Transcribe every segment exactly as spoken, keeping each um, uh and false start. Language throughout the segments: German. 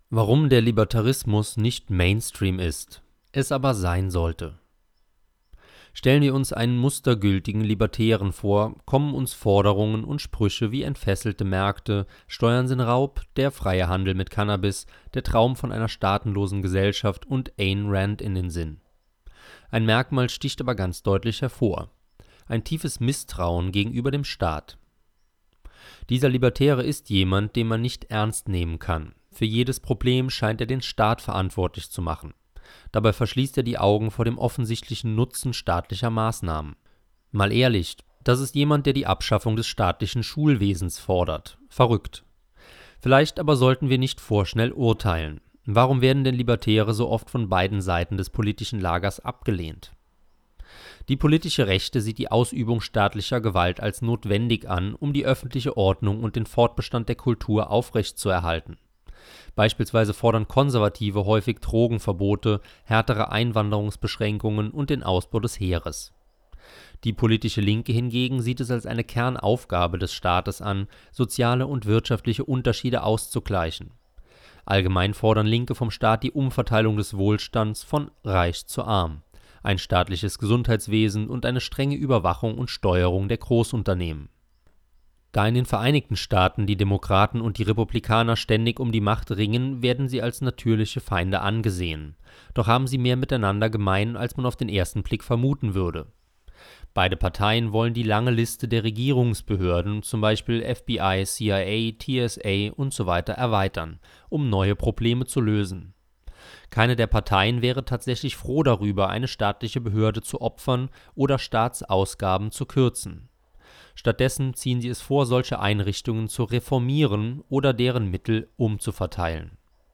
Warum der Libertarismus nicht Mainstream ist, es aber sein sollte. Stellen wir uns einen mustergültigen Libertären vor, kommen uns Forderungen und Sprüche wie entfesselte Märkte, Steuern sind Raub, der freie Handel mit Cannabis, der Traum von einer staatenlosen Gesellschaft und Ayn Rand in den Sinn. Ein Merkmal sticht aber ganz deutlich hervor: ein tiefes Misstrauen gegenüber dem Staat. Dieser Libertäre ist jemand, den man nicht ernst nehmen kann. Für jedes Problem scheint er den Staat verantwortlich zu machen. Dabei verschließt er die Augen vor dem offensichtlichen Nutzen staatlicher Maßnahmen. Mal ehrlich, das ist jemand, der die Abschaffung des staatlichen Schulwesens fordert. Verrückt. Vielleicht aber sollten wir nicht vorschnell urteilen. Warum werden denn Libertäre so oft von beiden Seiten des politischen Lagers abgelehnt? Die politische Rechte sieht die Ausübung staatlicher Gewalt als notwendig an, um die öffentliche Ordnung und den Fortbestand der Kultur aufrechtzuerhalten. Beispielsweise fordern Konservative häufig Drogenverbote, härtere Einwanderungsbeschränkungen und den Ausbau des Heeres. Die politische Linke hingegen sieht es als eine Kernaufgabe des Staates an, soziale und wirtschaftliche Unterschiede auszugleichen. Allgemein fordern Linke vom Staat die Umverteilung des Wohlstands von reich zu arm, ein staatliches Gesundheitswesen und eine strenge Überwachung und Steuerung der Großunternehmen. Da in den Vereinigten Staaten die Demokraten und die Republikaner ständig um die Macht ringen, werden sie als natürliche Feinde angesehen. Doch haben sie mehr miteinander gemein, als man auf den ersten Blick vermuten würde. Beide Parteien wollen die lange Liste der Regierungsbehörden, zum Beispiel F B I, C I A, T S A und so weiter, erweitern, um neue Probleme zu lösen. Keine der Parteien wäre tatsächlich froh darüber, eine staatliche Behörde zu opfern oder Staatsausgaben zu kürzen. Stattdessen ziehen sie es vor, solche Einrichtungen zu reformieren oder deren Mittel umzuverteilen.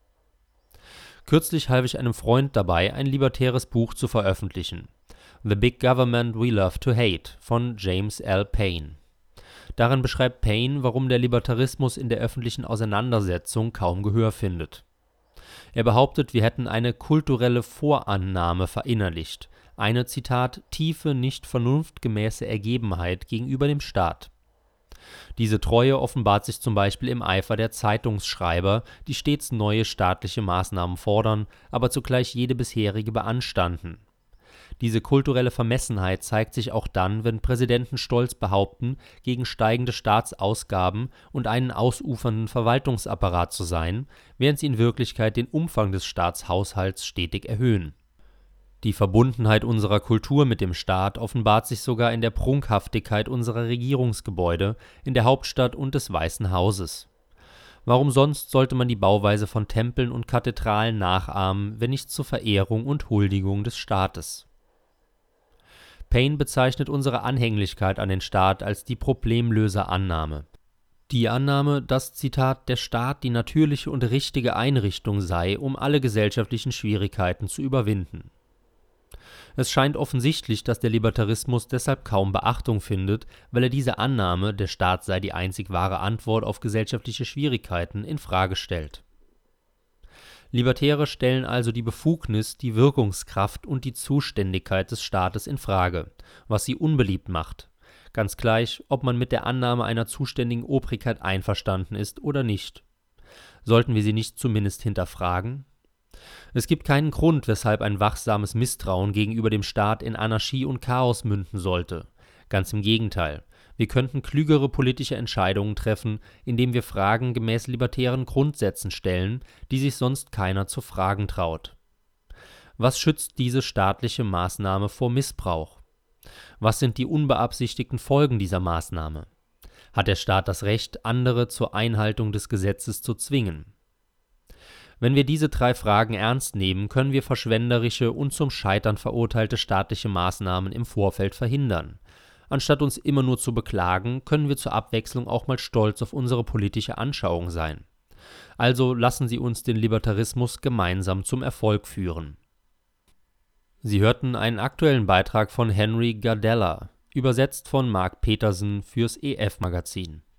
Kürzlich half ich einem Freund dabei, ein libertäres Buch zu veröffentlichen: The Big Government We Love to Hate von James L. Payne. Darin beschreibt Payne, warum der Libertarismus in der öffentlichen Auseinandersetzung kaum Gehör findet. Er behauptet, wir hätten eine kulturelle Vorannahme verinnerlicht, eine, Zitat, tiefe, nicht vernunftgemäße Ergebenheit gegenüber dem Staat. Diese Treue offenbart sich zum Beispiel im Eifer der Zeitungsschreiber, die stets neue staatliche Maßnahmen fordern, aber zugleich jede bisherige beanstanden. Diese kulturelle Vermessenheit zeigt sich auch dann, wenn Präsidenten stolz behaupten, gegen steigende Staatsausgaben und einen ausufernden Verwaltungsapparat zu sein, während sie in Wirklichkeit den Umfang des Staatshaushalts stetig erhöhen. Die Verbundenheit unserer Kultur mit dem Staat offenbart sich sogar in der Prunkhaftigkeit unserer Regierungsgebäude, in der Hauptstadt und des Weißen Hauses. Warum sonst sollte man die Bauweise von Tempeln und Kathedralen nachahmen, wenn nicht zur Verehrung und Huldigung des Staates? Payne bezeichnet unsere Anhänglichkeit an den Staat als die Problemlöser-Annahme. Die Annahme, dass, Zitat, der Staat die natürliche und richtige Einrichtung sei, um alle gesellschaftlichen Schwierigkeiten zu überwinden. Es scheint offensichtlich, dass der Libertarismus deshalb kaum Beachtung findet, weil er diese Annahme, der Staat sei die einzig wahre Antwort auf gesellschaftliche Schwierigkeiten, in Frage stellt. Libertäre stellen also die Befugnis, die Wirkungskraft und die Zuständigkeit des Staates in Frage, was sie unbeliebt macht, ganz gleich, ob man mit der Annahme einer zuständigen Obrigkeit einverstanden ist oder nicht. Sollten wir sie nicht zumindest hinterfragen? Es gibt keinen Grund, weshalb ein wachsames Misstrauen gegenüber dem Staat in Anarchie und Chaos münden sollte. Ganz im Gegenteil. Wir könnten klügere politische Entscheidungen treffen, indem wir Fragen gemäß libertären Grundsätzen stellen, die sich sonst keiner zu fragen traut. Was schützt diese staatliche Maßnahme vor Missbrauch? Was sind die unbeabsichtigten Folgen dieser Maßnahme? Hat der Staat das Recht, andere zur Einhaltung des Gesetzes zu zwingen? Wenn wir diese drei Fragen ernst nehmen, können wir verschwenderische und zum Scheitern verurteilte staatliche Maßnahmen im Vorfeld verhindern. Anstatt uns immer nur zu beklagen, können wir zur Abwechslung auch mal stolz auf unsere politische Anschauung sein. Also lassen Sie uns den Libertarismus gemeinsam zum Erfolg führen. Sie hörten einen aktuellen Beitrag von Henry Gardella, übersetzt von Mark Petersen fürs E F-Magazin.